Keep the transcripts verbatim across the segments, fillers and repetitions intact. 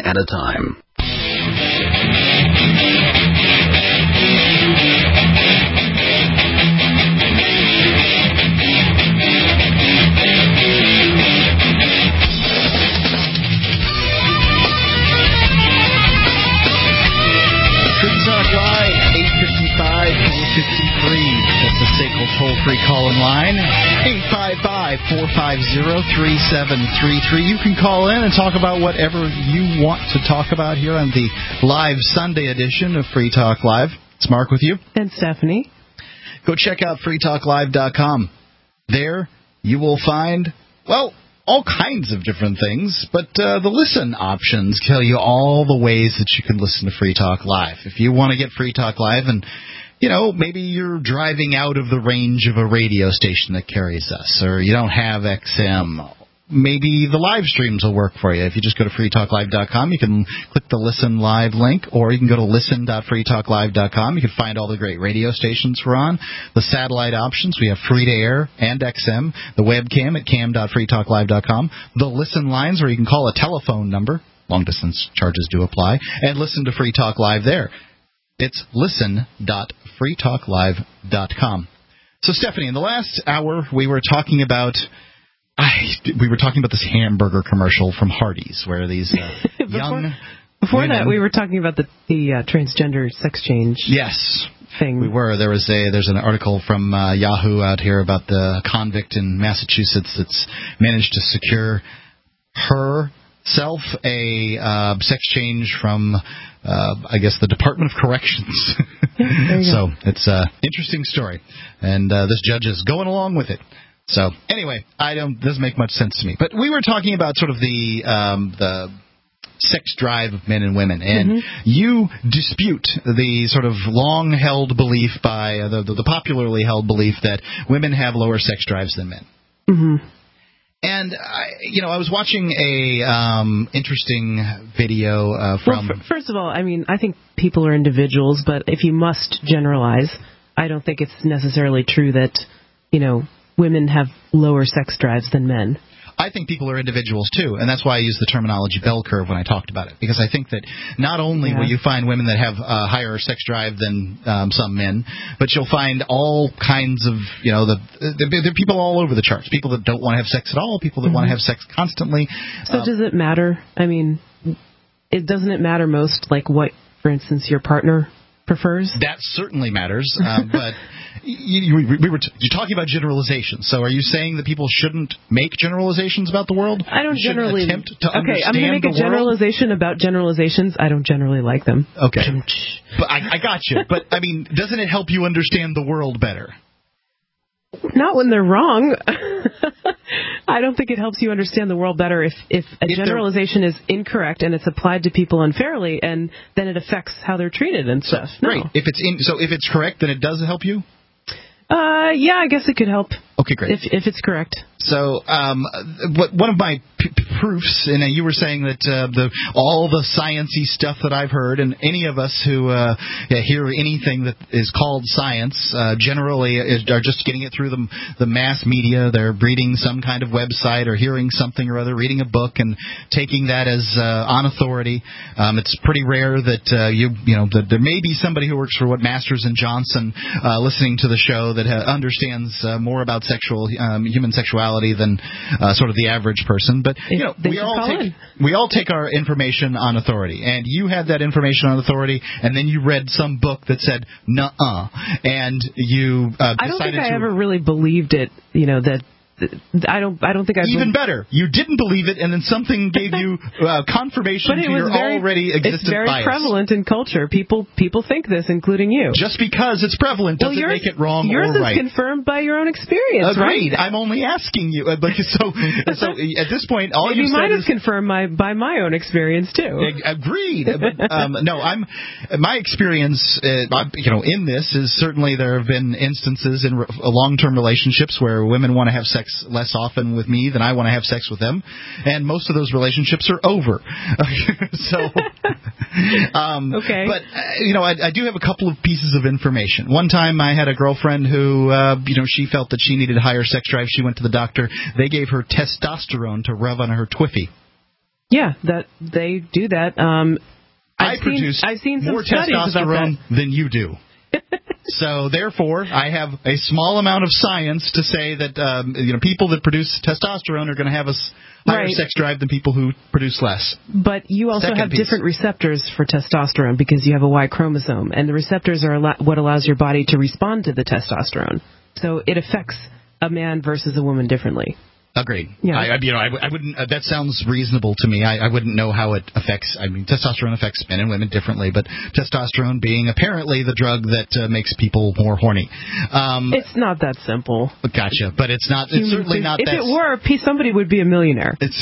at a time. That's the S A C L toll-free call-in line, eight five five, four five zero, three seven three three. You can call in and talk about whatever you want to talk about here on the live Sunday edition of Free Talk Live. It's Mark with you. And Stephanie. Go check out free talk live dot com. There you will find, well, all kinds of different things, but uh, the listen options tell you all the ways that you can listen to Free Talk Live. If you want to get Free Talk Live and you know, maybe you're driving out of the range of a radio station that carries us, or you don't have X M. Maybe the live streams will work for you. If you just go to free talk live dot com, you can click the Listen Live link, or you can go to listen dot free talk live dot com. You can find all the great radio stations we're on, the satellite options. We have free-to-air and X M, the webcam at cam dot free talk live dot com, the listen lines where you can call a telephone number. Long-distance charges do apply, and listen to Free Talk Live there. It's listen dot free talk live dot com. So, Stephanie, in the last hour, we were talking about I, we were talking about this hamburger commercial from Hardee's, where these uh, before, young before women, that, we were talking about the the uh, transgender sex change. Yes, thing. We were. There was a there's an article from uh, Yahoo out here about the convict in Massachusetts that's managed to secure herself a uh, sex change from. Uh, I guess the Department of Corrections. Yeah, so it's an interesting story, and uh, this judge is going along with it. So anyway, I don't doesn't make much sense to me. But we were talking about sort of the um, the sex drive of men and women, and mm-hmm. you dispute the sort of long-held belief by uh, the, the the popularly held belief that women have lower sex drives than men. Mm-hmm. And, I, you know, I was watching a um, interesting video uh, from... Well, f- first of all, I mean, I think people are individuals, but if you must generalize, I don't think it's necessarily true that, you know, women have lower sex drives than men. I think people are individuals, too, and that's why I use the terminology bell curve when I talked about it, because I think that not only yeah. will you find women that have a higher sex drive than um, some men, but you'll find all kinds of, you know, the, the, the people all over the charts, people that don't want to have sex at all, people that mm-hmm. want to have sex constantly. So um, does it matter? I mean, it doesn't it matter most, like, what, for instance, your partner prefers? That certainly matters, um, but... You, you, we were t- you're talking about generalizations. So are you saying that people shouldn't make generalizations about the world? I don't you generally attempt to okay, understand I'm going to make a generalization world? about generalizations. I don't generally like them. Okay. But I, I got you. But, I mean, doesn't it help you understand the world better? Not when they're wrong. I don't think it helps you understand the world better if, if a if generalization is incorrect and it's applied to people unfairly, and then it affects how they're treated and stuff. So, no. Right. If it's in, so if it's correct, then it does help you? Uh, yeah, I guess it could help. Okay, great. If if it's correct. So, um, what, one of my p- p- proofs, and uh, you were saying that uh, the all the sciencey stuff that I've heard, and any of us who uh, yeah, hear anything that is called science, uh, generally is, are just getting it through the the mass media. They're reading some kind of website or hearing something or other, reading a book, and taking that as uh, on authority. Um, it's pretty rare that uh, you you know that there may be somebody who works for what Masters and Johnson uh, listening to the show that uh, understands uh, more about sexual um, human sexuality than uh, sort of the average person. But you know, we all take in. we all take our information on authority, and you had that information on authority, and then you read some book that said nuh-uh, and you uh, decided I don't think to, I ever really believed it. You know that. I don't. I don't think I. Even better, you didn't believe it, and then something gave you uh, confirmation to your very, already existent bias. It's very bias. prevalent in culture. People people think this, including you. Just because it's prevalent doesn't well, yours, make it wrong yours or right. Yours is confirmed by your own experience, Agreed. right? I'm only asking you. Like, so, so at this point, all Maybe you said mine is is confirmed my, by my own experience too. Agreed. But um, no, I'm my experience. Uh, you know, in this is certainly there have been instances in re- long-term relationships where women want to have sex less often with me than I want to have sex with them, and most of those relationships are over. so, um, okay. But uh, you know, I, I do have a couple of pieces of information. One time, I had a girlfriend who, uh, you know, she felt that she needed higher sex drive. She went to the doctor. They gave her testosterone to rub on her twiffy. Yeah, that they do that. Um, I've I produce seen, I've seen some more studies testosterone about that. than you do. So, therefore, I have a small amount of science to say that um, you know people that produce testosterone are going to have a higher right. sex drive than people who produce less. But you also Second have piece. different receptors for testosterone because you have a Y chromosome, and the receptors are al- what allows your body to respond to the testosterone. So it affects a man versus a woman differently. Agreed. Yeah. I, I, you know, I, I wouldn't. Uh, that sounds reasonable to me. I, I wouldn't know how it affects. I mean, testosterone affects men and women differently, but testosterone being apparently the drug that uh, makes people more horny. Um, it's not that simple. Gotcha, but it's not. It's certainly not. If that, it were, somebody would be a millionaire. It's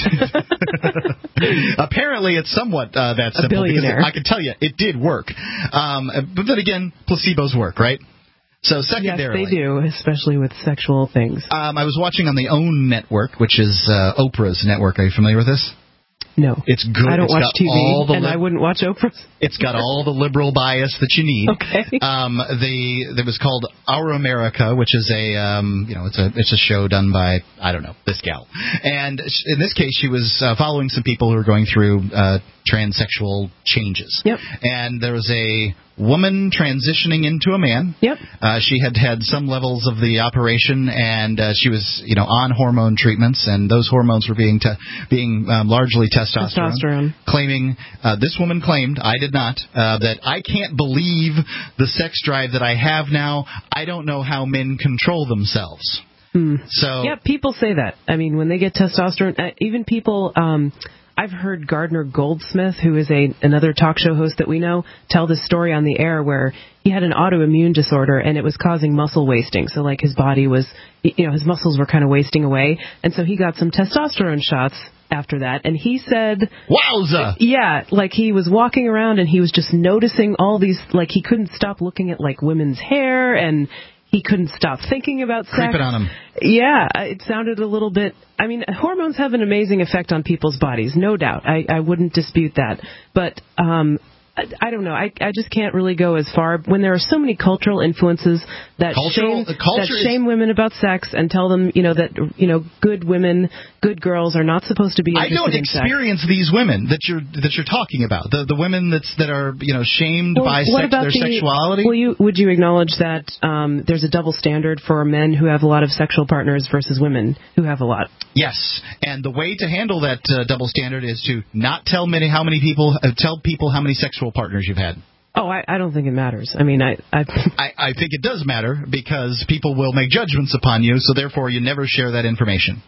apparently it's somewhat uh, that simple. A billionaire. Because I can tell you, it did work. Um, but then again, placebos work, right? So secondarily, yes, they do, especially with sexual things. Um, I was watching on the OWN network, which is uh, Oprah's network. Are you familiar with this? No. It's good. I don't it's watch got T V, all the and li- I wouldn't watch Oprah's. It's got all the liberal bias that you need. Okay. Um, the it was called Our America, which is a um, you know it's a it's a show done by I don't know this gal, and in this case she was uh, following some people who were going through uh, transsexual changes. Yep. And there was a woman transitioning into a man. Yep. Uh, she had had some levels of the operation, and uh, she was, you know, on hormone treatments, and those hormones were being te- being um, largely testosterone. Testosterone. Claiming, uh, this woman claimed, I did not, uh, that I can't believe the sex drive that I have now. I don't know how men control themselves. Hmm. So yeah, people say that. I mean, when they get testosterone, uh, even people. Um, I've heard Gardner Goldsmith, who is a another talk show host that we know, tell this story on the air where he had an autoimmune disorder and it was causing muscle wasting. So like his body was, you know, his muscles were kind of wasting away. And so he got some testosterone shots after that. And he said, wowza! Yeah, like he was walking around and he was just noticing all these, like he couldn't stop looking at like women's hair and he couldn't stop thinking about sex. Creeping on him. Yeah, it sounded a little bit... I mean, hormones have an amazing effect on people's bodies, no doubt. I, I wouldn't dispute that. But um, I, I don't know. I, I just can't really go as far. When there are so many cultural influences that Cultural, shame, culture that is, shame women about sex and tell them, you know, that you know, good women, good girls are not supposed to be I interested don't in experience sex. these women that you're that you're talking about. The the women that's that are you know shamed well, by what sex, about their the, sexuality. Will you would you acknowledge that um, there's a double standard for men who have a lot of sexual partners versus women who have a lot? Yes, and the way to handle that uh, double standard is to not tell many how many people uh, tell people how many sexual partners you've had. Oh, I, I don't think it matters. I mean, I, I I I think it does matter because people will make judgments upon you, so therefore you never share that information.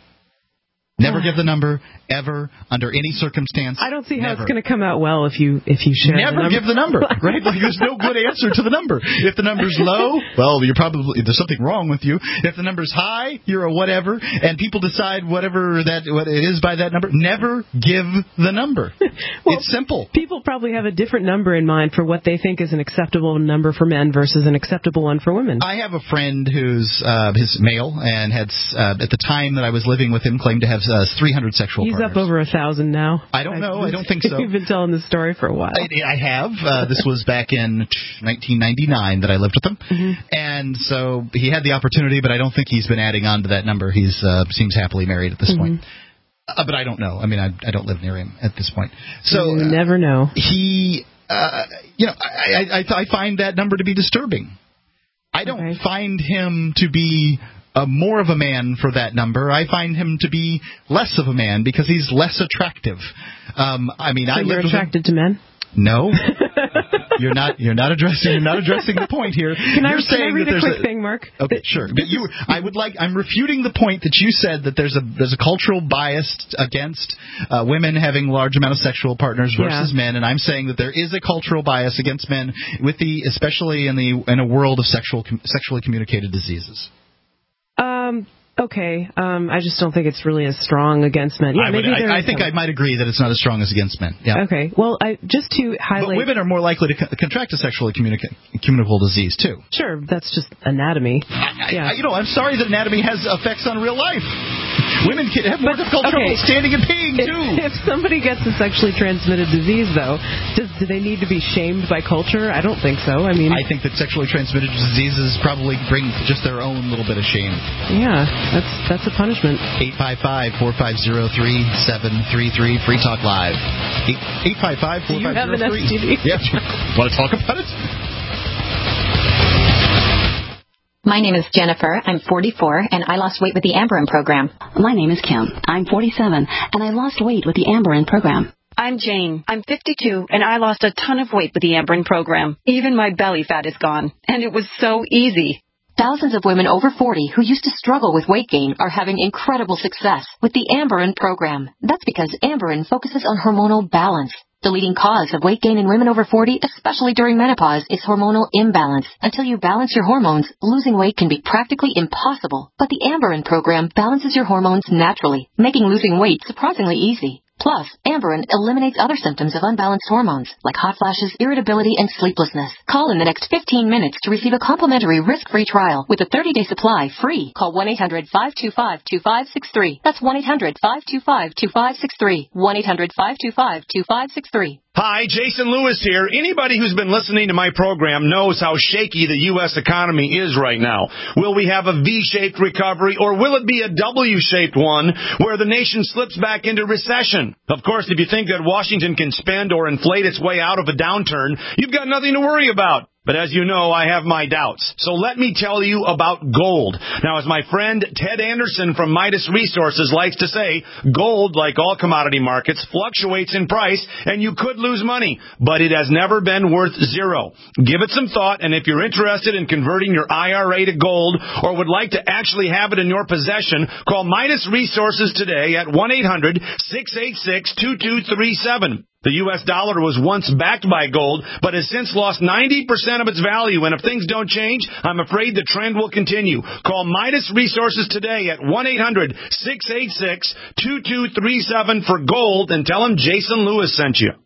Never give the number, ever, under any circumstance. I don't see how never. it's going to come out well if you if you share Never the number. give the number, right? Like there's no good answer to the number. If the number's low, well, you're probably there's something wrong with you. If the number's high, you're a whatever, and people decide whatever that what it is by that number. Never give the number. Well, it's simple. People probably have a different number in mind for what they think is an acceptable number for men versus an acceptable one for women. I have a friend who's uh, his male and had uh, at the time that I was living with him claimed to have uh, three hundred sexual He's partners. up over a thousand now. I don't know. I don't think so. You've been telling this story for a while. I, I have. Uh, this was back in nineteen ninety-nine that I lived with him, mm-hmm. and so he had the opportunity, but I don't think he's been adding on to that number. He's uh, seems happily married at this mm-hmm. point. Uh, but I don't know. I mean, I, I don't live near him at this point. So you uh, never know. He, uh, you know, I, I, I find that number to be disturbing. I don't okay. find him to be uh, more of a man for that number. I find him to be less of a man because he's less attractive. Um, I mean, so I you're lived attracted with him. to men? No, you're not. You're not addressing. You're not addressing the point here. Can I, you're can saying I read that a there's quick a, thing, Mark? Okay, that, sure. But you, I would like. I'm refuting the point that you said that there's a there's a cultural bias against uh, women having large amount of sexual partners versus yeah. men, and I'm saying that there is a cultural bias against men with the, especially in the in a world of sexual sexually communicated diseases. Um. Okay, um, I just don't think it's really as strong against men. Yeah, I, would, maybe I, I think I might agree that it's not as strong as against men. Yeah. Okay. Well, I just to highlight. But women are more likely to co- contract a sexually communica- communicable disease too. Sure, that's just anatomy. I, yeah. I, you know, I'm sorry that anatomy has effects on real life. Women can have more but, difficult okay. trouble standing and peeing, too. If, if somebody gets a sexually transmitted disease, though, does, do they need to be shamed by culture? I don't think so. I mean, I think that sexually transmitted diseases probably bring just their own little bit of shame. Yeah, that's that's a punishment. eight five five, four five zero, three seven three three, Free Talk Live. eight five five, four five zero, three Do you have an S T D? Yeah. Want to talk about it? My name is Jennifer. I'm forty-four, and I lost weight with the Amberin program. My name is Kim. I'm forty-seven, and I lost weight with the Amberin program. I'm Jane. I'm fifty-two, and I lost a ton of weight with the Amberin program. Even my belly fat is gone, and it was so easy. Thousands of women over forty who used to struggle with weight gain are having incredible success with the Amberin program. That's because Amberin focuses on hormonal balance. The leading cause of weight gain in women over forty, especially during menopause, is hormonal imbalance. Until you balance your hormones, losing weight can be practically impossible. But the Amberin program balances your hormones naturally, making losing weight surprisingly easy. Plus, Amberin eliminates other symptoms of unbalanced hormones, like hot flashes, irritability, and sleeplessness. Call in the next fifteen minutes to receive a complimentary risk-free trial with a thirty-day supply free. Call one eight hundred, five two five, two five six three. That's one eight hundred, five two five, two five six three. one eight hundred, five two five, two five six three. Hi, Jason Lewis here. Anybody who's been listening to my program knows how shaky the U S economy is right now. Will we have a V-shaped recovery, or will it be a W-shaped one where the nation slips back into recession? Of course, if you think that Washington can spend or inflate its way out of a downturn, you've got nothing to worry about. But as you know, I have my doubts. So let me tell you about gold. Now, as my friend Ted Anderson from Midas Resources likes to say, gold, like all commodity markets, fluctuates in price, and you could lose money. But it has never been worth zero. Give it some thought, and if you're interested in converting your I R A to gold or would like to actually have it in your possession, call Midas Resources today at one eight hundred, six eight six, two two three seven. The U S dollar was once backed by gold, but has since lost ninety percent of its value. And if things don't change, I'm afraid the trend will continue. Call Midas Resources today at one eight hundred, six eight six, two two three seven for gold and tell them Jason Lewis sent you.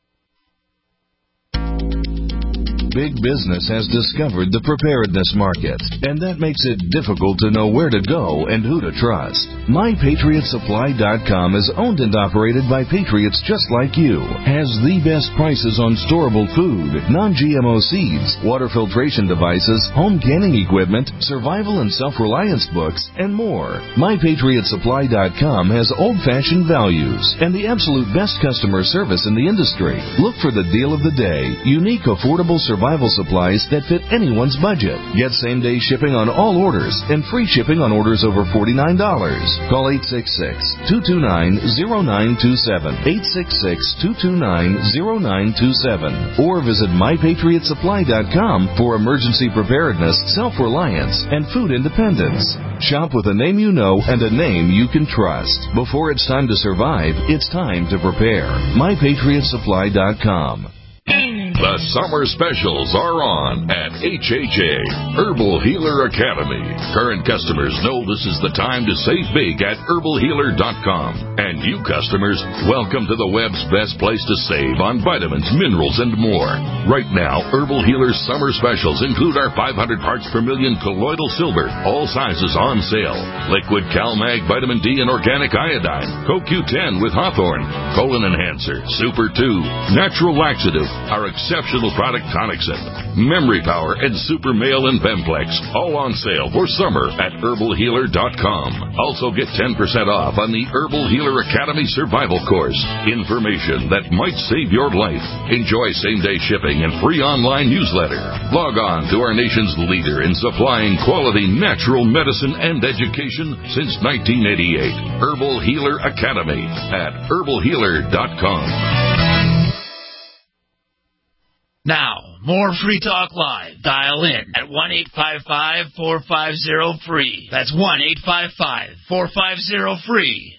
Big business has discovered the preparedness market, and that makes it difficult to know where to go and who to trust. My Patriot Supply dot com is owned and operated by patriots just like you, has the best prices on storable food, non-G M O seeds, water filtration devices, home canning equipment, survival and self-reliance books, and more. My Patriot Supply dot com has old-fashioned values and the absolute best customer service in the industry. Look for the deal of the day, unique, affordable survival Survival supplies that fit anyone's budget. Get same-day shipping on all orders and free shipping on orders over forty-nine dollars. Call eight six six, two two nine, zero nine two seven, eight six six, two two nine, zero nine two seven, or visit My Patriot Supply dot com for emergency preparedness, self-reliance, and food independence. Shop with a name you know and a name you can trust. Before it's time to survive, it's time to prepare. My Patriot Supply dot com. The summer specials are on at H H A, Herbal Healer Academy. Current customers know this is the time to save big at herbal healer dot com. And you customers, welcome to the web's best place to save on vitamins, minerals, and more. Right now, Herbal Healer's summer specials include our five hundred parts per million colloidal silver, all sizes on sale. Liquid CalMag Vitamin D and Organic Iodine, Co Q ten with Hawthorne, Colon Enhancer, Super two, Natural Laxative, our exceptional product Tonicsyn, Memory Power, and Super Male and Bemplex, all on sale for summer at herbal healer dot com. Also get ten percent off on the Herbal Healer Academy Survival Course. Information that might save your life. Enjoy same-day shipping and free online newsletter. Log on to our nation's leader in supplying quality natural medicine and education since nineteen eighty-eight. Herbal Healer Academy at herbal healer dot com. Now, more Free Talk Live. Dial in at one eight five five, four five zero, free. That's one eight five five, four five zero, free.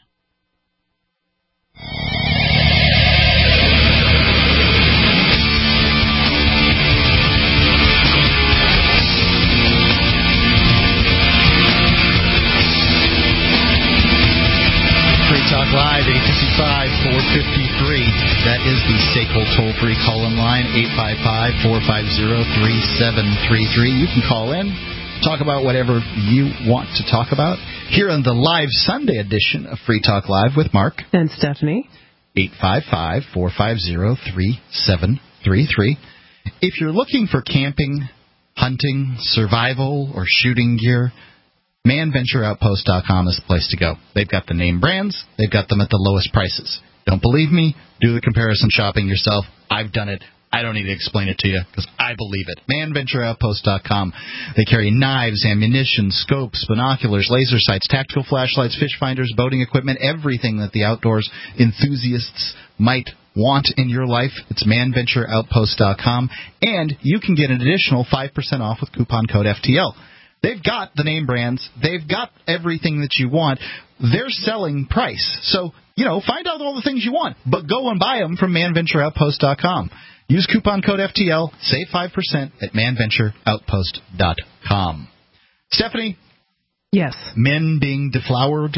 Free Talk Live, eight five five, four five three. That is the S A C L toll-free call-in line, eight five five, four five zero, three seven three three. You can call in. talk about whatever you want to talk about here on the live Sunday edition of Free Talk Live with Mark and Stephanie. eight five five, four five zero, three seven three three. If you're looking for camping, hunting, survival, or shooting gear, man venture outpost dot com is the place to go. They've got the name brands. They've got them at the lowest prices. Don't believe me? Do the comparison shopping yourself. I've done it. I don't need to explain it to you because I believe it. man venture outpost dot com. They carry knives, ammunition, scopes, binoculars, laser sights, tactical flashlights, fish finders, boating equipment, everything that the outdoors enthusiasts might want in your life. It's man venture outpost dot com. And you can get an additional five percent off with coupon code F T L. They've got the name brands. They've got everything that you want. They're selling price. So, you know, find out all the things you want, but go and buy them from man venture outpost dot com. Use coupon code F T L, save five percent at man venture outpost dot com. Stephanie? Yes. Men being deflowered?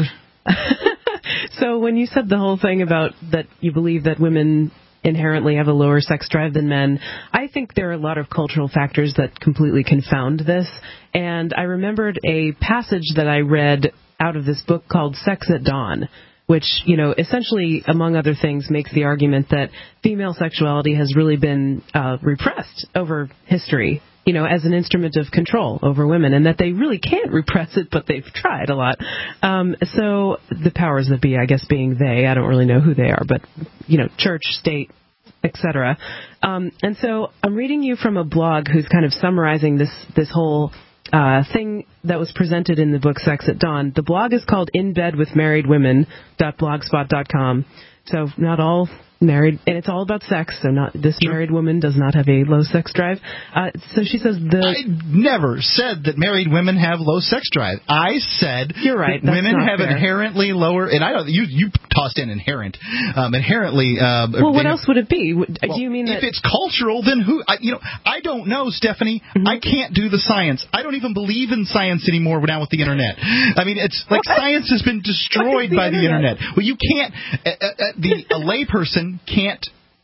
So when you said the whole thing about that you believe that women inherently have a lower sex drive than men, I think there are a lot of cultural factors that completely confound this. And I remembered a passage that I read out of this book called Sex at Dawn, which, you know, essentially, among other things, makes the argument that female sexuality has really been uh, repressed over history, you know, as an instrument of control over women, and that they really can't repress it, but they've tried a lot. Um, so the powers that be, I guess being they, I don't really know who they are, but, you know, church, state, et cetera. Um, and so I'm reading you from a blog who's kind of summarizing this, this whole Uh, thing that was presented in the book Sex at Dawn. The blog is called in bed with married women dot blogspot dot com. So not all married, and it's all about sex, so not this married woman does not have a low sex drive. Uh, so she says the... I never said that married women have low sex drive. I said You're right, that women have fair. inherently lower, and I don't, you, you tossed in inherent, um, inherently... Uh, well, what else would it be? Well, do you mean if that... it's cultural, then who... I, you know, I don't know, Stephanie. Mm-hmm. I can't do the science. I don't even believe in science anymore now with the Internet. I mean, it's like what? Science has been destroyed the by Internet? the Internet. Well, you can't... Uh, uh, the a layperson can't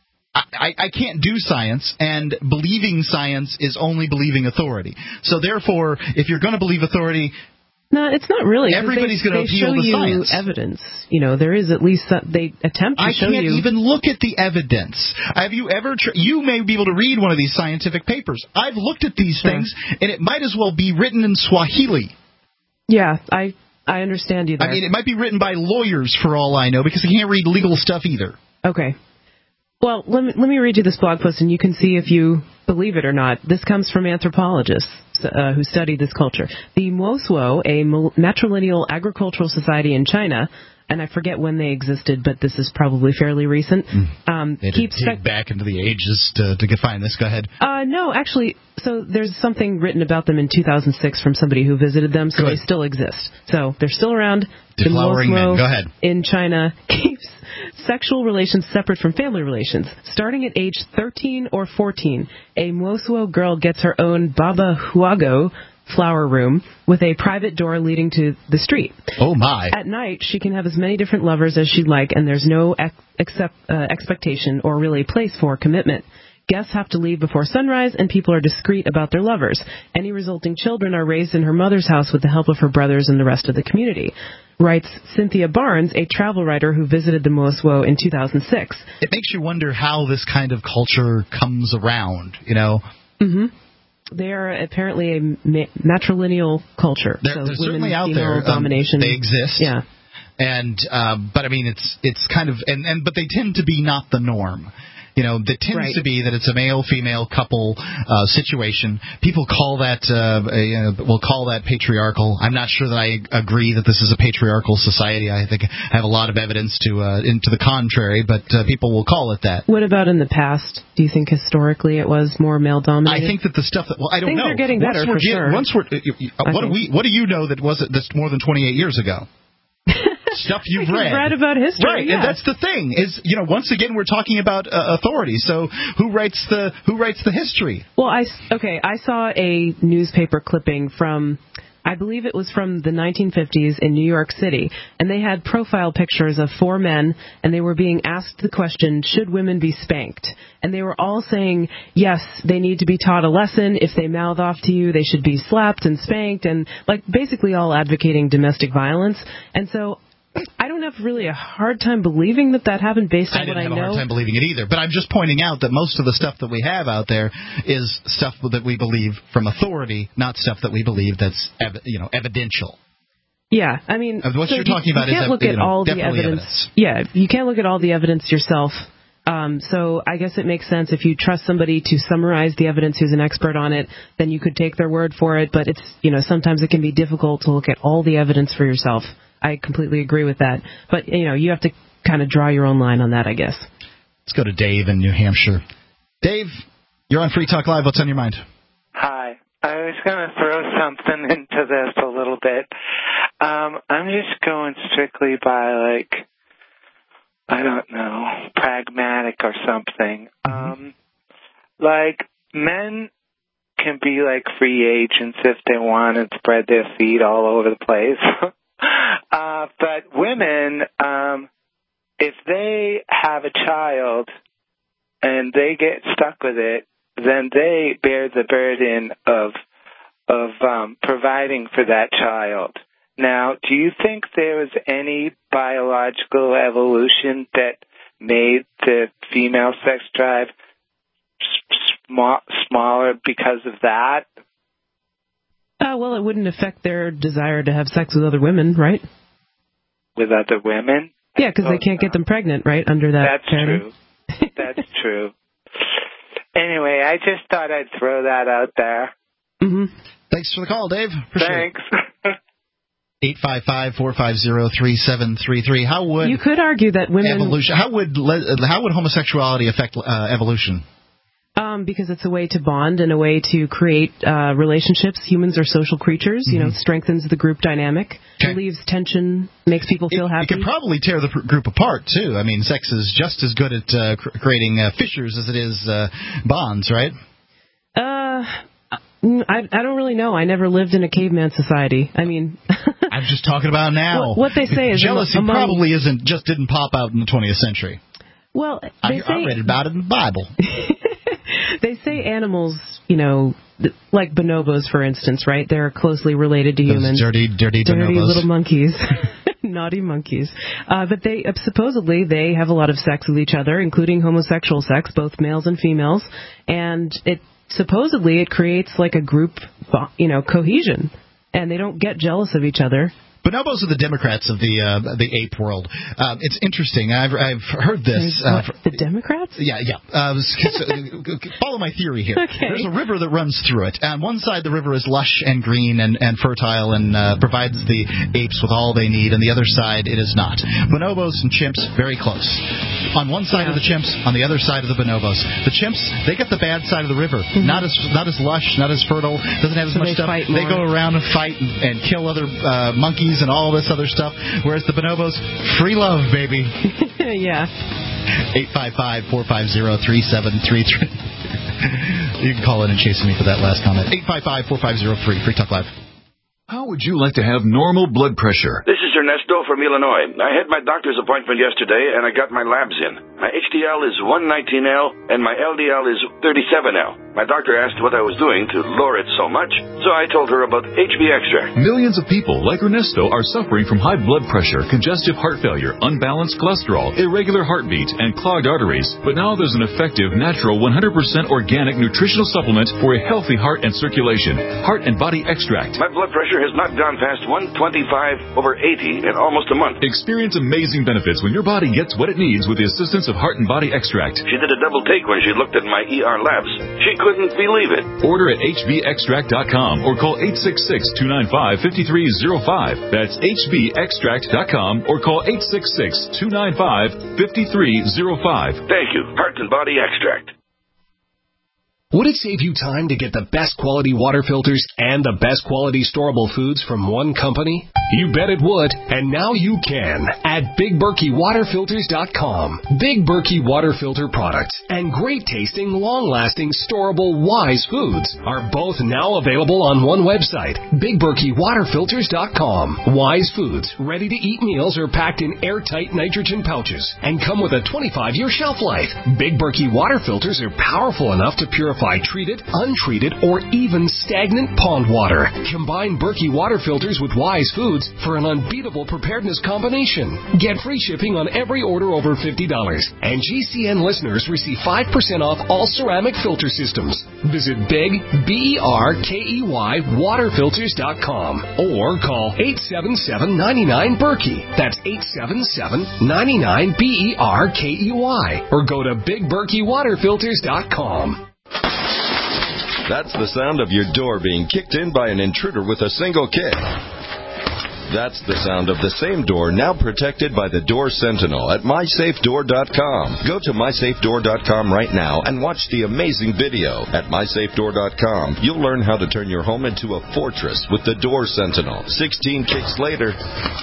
I, I can't do science, and believing science is only believing authority. So therefore, if you're going to believe authority, no, it's not really. Everybody's going to appeal to science. They show you evidence. You know, there is at least some, they attempt to I show you. I can't even look at the evidence. Have you ever? Tr- you may be able to read one of these scientific papers. I've looked at these things, yeah. and it might as well be written in Swahili. Yeah, I I understand you there. I mean, it might be written by lawyers for all I know, because they can't read legal stuff either. Okay. Well, let me, let me read you this blog post, and you can see if you believe it or not. This comes from anthropologists uh, who study this culture. The Mosuo, a matrilineal agricultural society in China, and I forget when they existed, but this is probably fairly recent. Um, they keeps dig spe- back into the ages to, to find this. Go ahead. Uh, no, actually, so there's something written about them in two thousand six from somebody who visited them, so Good. They still exist. So they're still around. Deflowering men. Go ahead. In China keeps sexual relations separate from family relations. Starting at age thirteen or fourteen, a Mosuo girl gets her own Baba Huago flower room with a private door leading to the street. Oh, my. At night, she can have as many different lovers as she'd like, and there's no ex- accept, uh, expectation or really place for commitment. Guests have to leave before sunrise, and people are discreet about their lovers. Any resulting children are raised in her mother's house with the help of her brothers and the rest of the community. Writes Cynthia Barnes, a travel writer who visited the Mosuo in two thousand six. It makes you wonder how this kind of culture comes around, you know? Mm-hmm. They are apparently a ma- matrilineal culture. They're, so they're women, certainly out there. Domination. Um, they exist. Yeah. And uh, but I mean, it's it's kind of and, and but they tend to be not the norm. You know, it tends right. to be that it's a male-female couple uh, situation. People call that, uh, uh, will call that patriarchal. I'm not sure that I agree that this is a patriarchal society. I think I have a lot of evidence to uh, into the contrary, but uh, people will call it that. What about in the past? Do you think historically it was more male-dominated? I think that the stuff that, well, I don't Things know. Things are getting once better, for get, sure. Once we're, uh, what, do we, what do you know that wasn't that's more than twenty-eight years ago? Stuff you've read. read about history, right? yeah. And that's the thing is, you know, once again we're talking about uh, authority. So who writes the who writes the history? Well, I okay. I saw a newspaper clipping from. I I believe it was from the nineteen fifties in New York City, and they had profile pictures of four men, and they were being asked the question, should women be spanked? And they were all saying, yes, they need to be taught a lesson. If they mouth off to you, they should be slapped and spanked, and like basically all advocating domestic violence. And so I don't have really a hard time believing that that happened based on I what I know. I didn't have a hard time believing it either, but I'm just pointing out that most of the stuff that we have out there is stuff that we believe from authority, not stuff that we believe that's ev- you know evidential. Yeah, I mean, what so you're talking you, about you can't is look you at know, all the definitely evidence. evidence. Yeah, you can't look at all the evidence yourself. Um, so I guess it makes sense if you trust somebody to summarize the evidence who's an expert on it, then you could take their word for it. But it's you know sometimes it can be difficult to look at all the evidence for yourself. I completely agree with that. But, you know, you have to kind of draw your own line on that, I guess. Let's go to Dave in New Hampshire. Dave, you're on Free Talk Live. What's on your mind? Hi. I was going to throw something into this a little bit. Um, I'm just going strictly by, like, I don't know, pragmatic or something. Um, like, men can be like free agents if they want and spread their seed all over the place. Uh, but women, um, if they have a child and they get stuck with it, then they bear the burden of of um, providing for that child. Now, do you think there was any biological evolution that made the female sex drive sm- smaller because of that? Uh, well, it wouldn't affect their desire to have sex with other women, right? With other women? Yeah, because they can't get them pregnant, right, under that That's paradigm. true. That's true. Anyway, I just thought I'd throw that out there. Mm-hmm. Thanks for the call, Dave. Appreciate Thanks. it. eight five five, four five zero, three seven three three. How would you could argue that women evolution? How would how would homosexuality affect uh, evolution? Um, because it's a way to bond and a way to create uh, relationships. Humans are social creatures. Mm-hmm. You know, strengthens the group dynamic, okay. relieves tension, makes people feel it, happy. It could probably tear the pr- group apart too. I mean, sex is just as good at uh, cr- creating uh, fissures as it is uh, bonds, right? Uh. I, I don't really know. I never lived in a caveman society. I mean, I'm just talking about now. What, what they say is jealousy among, probably isn't just didn't pop out in the twentieth century. Well, they I, say, I read about it in the Bible. They say animals, you know, like bonobos, for instance, right? They're closely related to Those humans. Dirty, dirty, dirty bonobos. little monkeys. Naughty monkeys. Uh, but they uh, supposedly they have a lot of sex with each other, including homosexual sex, both males and females, and it supposedly it creates like a group, you know, cohesion, and they don't get jealous of each other. Bonobos are the Democrats of the uh, the ape world. Um, it's interesting. I've I've heard this. Uh, what, the Democrats? Yeah, yeah. Uh, follow my theory here. Okay. There's a river that runs through it. On one side, the river is lush and green and, and fertile and uh, provides the apes with all they need. On the other side, it is not. Bonobos and chimps, very close. On one side yeah. of the chimps, on the other side of the bonobos. The chimps, they got the bad side of the river. Mm-hmm. Not as not as lush, not as fertile. Doesn't have as so much they stuff. Fight they more. go around and fight and, and kill other uh, monkeys and all this other stuff, whereas the bonobos, free love, baby. Yeah. eight five five, four five zero, three seven three three. You can call in and chase me for that last comment. eight five five, four five zero, free. Free Talk Live. How would you like to have normal blood pressure? This is Ernesto from Illinois. I had my doctor's appointment yesterday, and I got my labs in. My H D L is one nineteen L, and my L D L is thirty-seven L. My doctor asked what I was doing to lower it so much, so I told her about H B Extract. Millions of people like Ernesto are suffering from high blood pressure, congestive heart failure, unbalanced cholesterol, irregular heartbeat, and clogged arteries. But now there's an effective, natural, one hundred percent organic nutritional supplement for a healthy heart and circulation. Heart and Body Extract. My blood pressure has not gone past one twenty-five over eighty in almost a month. Experience amazing benefits when your body gets what it needs with the assistance of Heart and Body Extract. She did a double take when she looked at my E R labs. She couldn't believe it. Order at H B extract dot com or call eight six six, two nine five, five three zero five. That's H B extract dot com or call eight six six, two nine five, five three zero five. Thank you. Heart and Body Extract. Would it save you time to get the best quality water filters and the best quality storable foods from one company? You bet it would, and now you can at Big Berkey Water Filters dot com. Big Berkey Water Filter products and great tasting, long-lasting, storable Wise foods are both now available on one website, Big Berkey Water Filters dot com. Wise foods, ready-to-eat meals are packed in airtight nitrogen pouches and come with a twenty-five year shelf life. Big Berkey Water Filters are powerful enough to purify treated, untreated, or even stagnant pond water. Combine Berkey Water Filters with Wise foods for an unbeatable preparedness combination. Get free shipping on every order over fifty dollars, and G C N listeners receive five percent off all ceramic filter systems. Visit Big, B E R K E Y, water filters dot com or call eight seven seven, nine nine, Berkey. That's eight seven seven, nine nine, B E R K E Y, or go to Big Berkey Water Filters dot com. That's the sound of your door being kicked in by an intruder with a single kick. That's the sound of the same door now protected by the Door Sentinel at my safe door dot com. Go to my safe door dot com right now and watch the amazing video. At my safe door dot com, you'll learn how to turn your home into a fortress with the Door Sentinel. sixteen kicks later,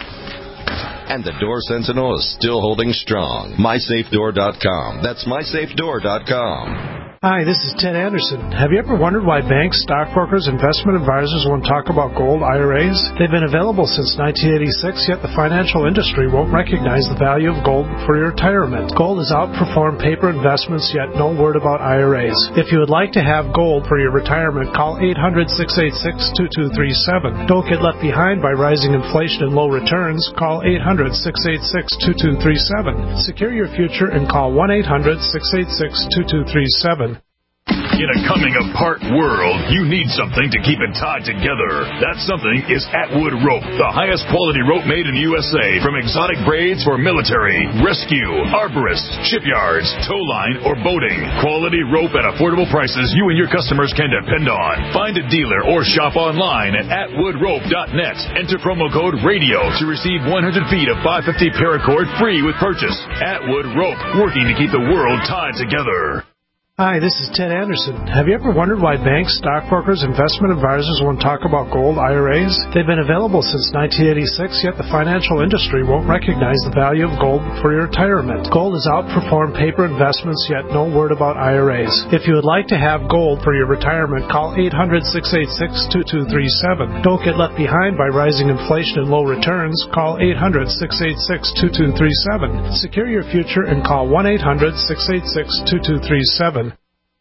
and the Door Sentinel is still holding strong. my safe door dot com. That's my safe door dot com. Hi, this is Ted Anderson. Have you ever wondered why banks, stockbrokers, investment advisors won't talk about gold I R As? They've been available since nineteen eighty-six, yet the financial industry won't recognize the value of gold for your retirement. Gold has outperformed paper investments, yet no word about I R As. If you would like to have gold for your retirement, call eight hundred, six eight six, two two three seven. Don't get left behind by rising inflation and low returns. Call eight hundred, six eight six, two two three seven. Secure your future and call one eight hundred, six eight six, two two three seven. In a coming-apart world, you need something to keep it tied together. That something is Atwood Rope, the highest quality rope made in the U S A, from exotic braids for military, rescue, arborists, shipyards, tow line, or boating. Quality rope at affordable prices you and your customers can depend on. Find a dealer or shop online at atwood rope dot net. Enter promo code RADIO to receive one hundred feet of five fifty paracord free with purchase. Atwood Rope, working to keep the world tied together. Hi, this is Ted Anderson. Have you ever wondered why banks, stockbrokers, investment advisors won't talk about gold I R As? They've been available since nineteen eighty-six, yet the financial industry won't recognize the value of gold for your retirement. Gold has outperformed paper investments, yet no word about I R As. If you would like to have gold for your retirement, call eight hundred, six eight six, two two three seven. Don't get left behind by rising inflation and low returns. Call eight hundred, six eight six, two two three seven. Secure your future and call one eight hundred, six eight six, two two three seven.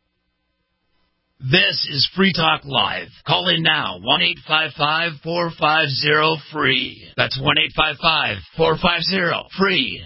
This is Free Talk Live. Call in now, one eight five five, four five zero, free. That's one eight five five, four five zero, free.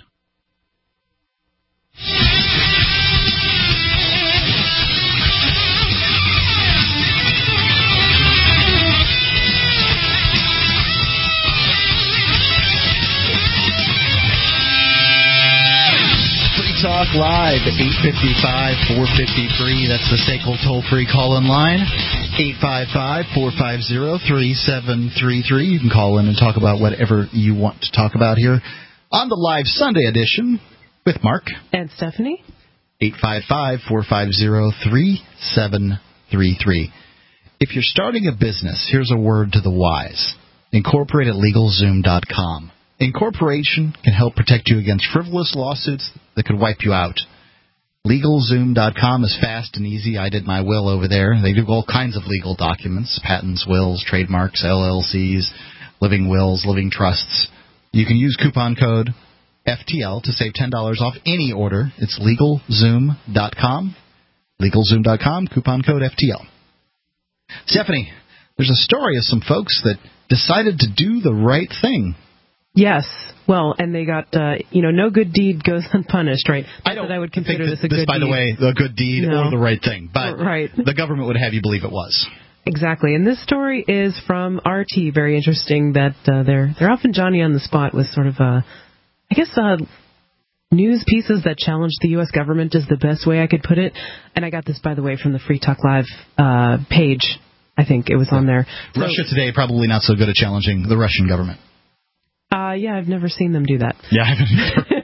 Talk Live, eight five five, four five three. That's the S A C L toll-free call-in line, eight five five, four five zero, three seven three three. You can call in and talk about whatever you want to talk about here on the live Sunday edition with Mark and Stephanie. eight five five, four five zero, three seven three three. If you're starting a business, here's a word to the wise. Incorporate at legal zoom dot com. Incorporation can help protect you against frivolous lawsuits that could wipe you out. legal zoom dot com is fast and easy. I did my will over there. They do all kinds of legal documents, patents, wills, trademarks, L L Cs, living wills, living trusts. You can use coupon code F T L to save ten dollars off any order. It's legal zoom dot com. legal zoom dot com, coupon code F T L. Stephanie, there's a story of some folks that decided to do the right thing. Yes. Well, and they got, uh, you know, no good deed goes unpunished, right? Not I don't that I would consider think this a this, good by deed. the way, a good deed no. or the right thing. But right. the government would have you believe it was. Exactly. And this story is from R T. Very interesting that uh, they're they're often Johnny on the spot with sort of, uh, I guess, uh, news pieces that challenge the U S government is the best way I could put it. And I got this, by the way, from the Free Talk Live uh, page. I think it was on there. Russia so, Today, probably not so good at challenging the Russian government. Uh, yeah, I've never seen them do that. Yeah, I haven't either.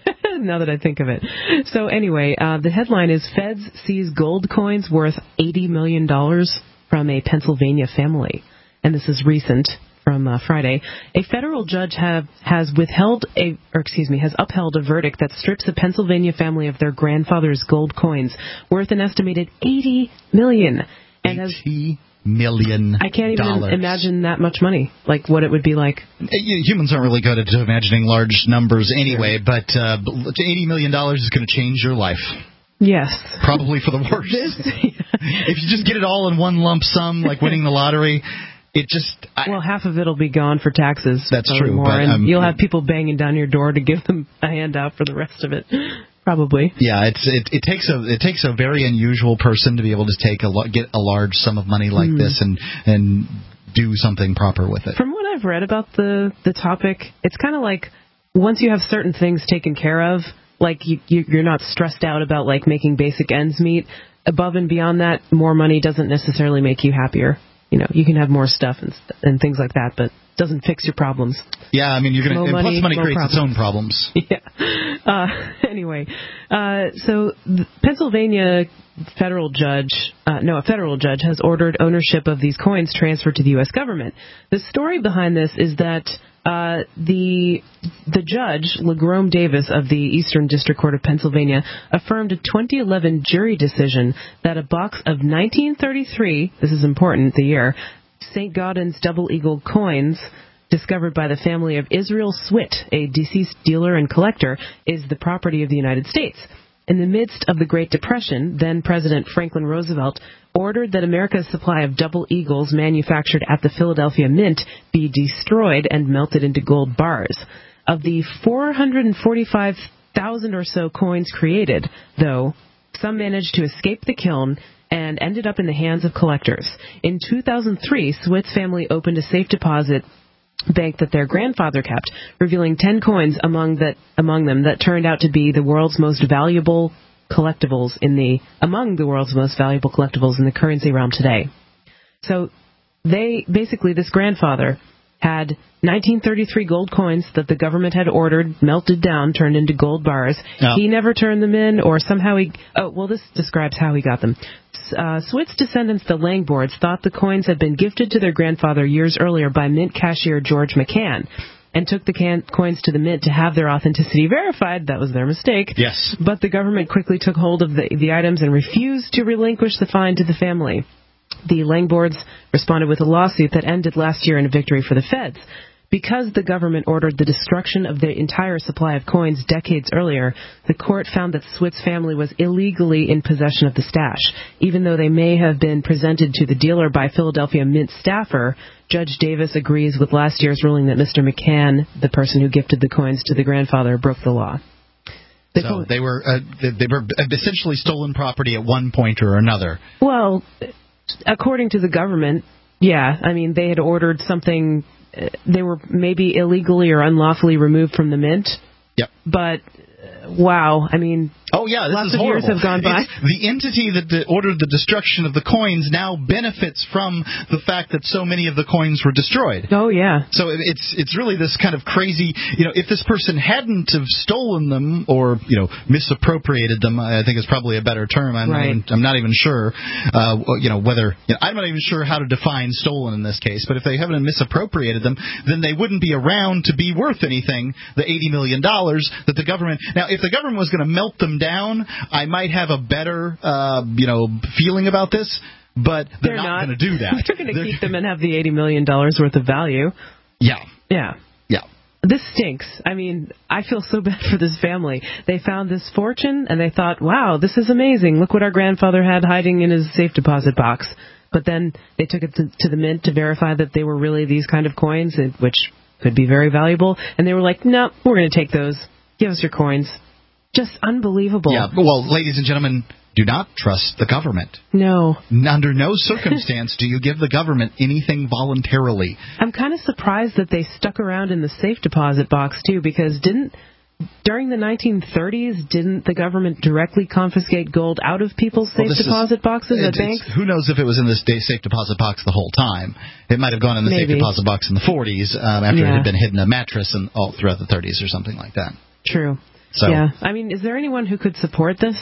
now that I think of it. So anyway, uh, the headline is Feds seize gold coins worth eighty million dollars from a Pennsylvania family. And this is recent from uh, Friday. A federal judge have, has withheld a, or excuse me, has upheld a verdict that strips a Pennsylvania family of their grandfather's gold coins worth an estimated eighty million dollars. And has, eighty million dollars. I can't even imagine that much money, like what it would be like. Humans aren't really good at imagining large numbers anyway, but uh, eighty million dollars is going to change your life. Yes. Probably for the worse. If you just get it all in one lump sum, like winning the lottery, it just... I, well, half of it will be gone for taxes. That's true. More, but, and um, you'll have people banging down your door to give them a handout for the rest of it. Probably. Yeah, it's it, it takes a it takes a very unusual person to be able to take a get a large sum of money like mm. this and and do something proper with it. From what I've read about the the topic, it's kind of like once you have certain things taken care of, like you, you you're not stressed out about like making basic ends meet. Above and beyond that, more money doesn't necessarily make you happier. You know, you can have more stuff and and things like that, but doesn't fix your problems. Yeah, I mean, you're going to... Plus money, money creates problems. Its own problems. Yeah. Uh, anyway, uh, so the Pennsylvania federal judge, uh, no, a federal judge has ordered ownership of these coins transferred to the U S government. The story behind this is that uh, the the judge, LaGrome Davis of the Eastern District Court of Pennsylvania, affirmed a twenty eleven jury decision that a box of nineteen thirty-three, this is important, the year, Saint Gaudens Double Eagle coins discovered by the family of Israel Swit, a deceased dealer and collector, is the property of the United States. In the midst of the Great Depression, then President Franklin Roosevelt ordered that America's supply of Double Eagles manufactured at the Philadelphia Mint be destroyed and melted into gold bars. Of the four hundred forty-five thousand or so coins created, though, some managed to escape the kiln and ended up in the hands of collectors. In two thousand three, Swit's family opened a safe deposit bank that their grandfather kept, revealing ten coins among that among them that turned out to be the world's most valuable collectibles in the among the world's most valuable collectibles in the currency realm today. So they basically this grandfather had nineteen thirty-three gold coins that the government had ordered, melted down, turned into gold bars. No. He never turned them in, or somehow he... Oh, well, this describes how he got them. Uh, Swit's descendants, the Langboards, thought the coins had been gifted to their grandfather years earlier by Mint cashier George McCann, and took the can- coins to the Mint to have their authenticity verified. That was their mistake. Yes. But the government quickly took hold of the, the items and refused to relinquish the find to the family. The Langboards responded with a lawsuit that ended last year in a victory for the feds. Because the government ordered the destruction of the entire supply of coins decades earlier, the court found that Swit's family was illegally in possession of the stash. Even though they may have been presented to the dealer by Philadelphia Mint staffer, Judge Davis agrees with last year's ruling that Mister McCann, the person who gifted the coins to the grandfather, broke the law. They so they were uh, they were essentially stolen property at one point or another. Well, according to the government, yeah. I mean, they had ordered something... They were maybe illegally or unlawfully removed from the Mint. Yep. But, uh, wow, I mean... Oh, yeah, this lots is of horrible. years have gone by. It's the entity that the, ordered the destruction of the coins now benefits from the fact that so many of the coins were destroyed. Oh, yeah. So it's it's really this kind of crazy, you know, if this person hadn't have stolen them or, you know, misappropriated them, I think is probably a better term. I'm, right. not, even, I'm not even sure, uh, you know, whether, you know, I'm not even sure how to define stolen in this case, but if they haven't misappropriated them, then they wouldn't be around to be worth anything, the eighty million dollars that the government... Now, if the government was going to melt them down, I might have a better, uh, you know, feeling about this, but they're, they're not, not going to do that. They're going to keep them and have the eighty million dollars worth of value. Yeah. Yeah. Yeah. This stinks. I mean, I feel so bad for this family. They found this fortune, and they thought, wow, this is amazing. Look what our grandfather had hiding in his safe deposit box. But then they took it to, to the Mint to verify that they were really these kind of coins, which could be very valuable. And they were like, no, we're going to take those. Give us your coins. Just unbelievable. Yeah, well, ladies and gentlemen, do not trust the government. No. Under no circumstance do you give the government anything voluntarily. I'm kind of surprised that they stuck around in the safe deposit box, too, because didn't, during the nineteen thirties, didn't the government directly confiscate gold out of people's safe well, deposit is, boxes at banks? Who knows if it was in this safe deposit box the whole time. It might have gone in the Maybe. safe deposit box in the forties um, after yeah. it had been hidden in a mattress and all throughout the thirties or something like that. True. So, yeah. I mean, is there anyone who could support this?